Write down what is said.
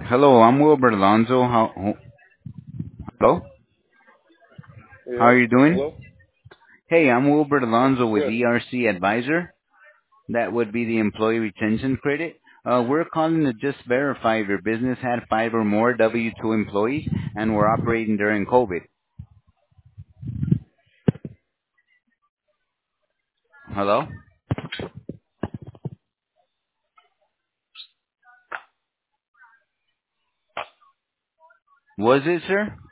Hello, I'm Wilbert Alonso. Hello? How Yeah. are you doing? Hello? Hey, I'm Wilbert Alonso with Good. ERC Advisor. That would be the employee retention credit. We're calling to just verify if your business had 5 or more W-2 employees and were operating during COVID. Hello? Was it, sir?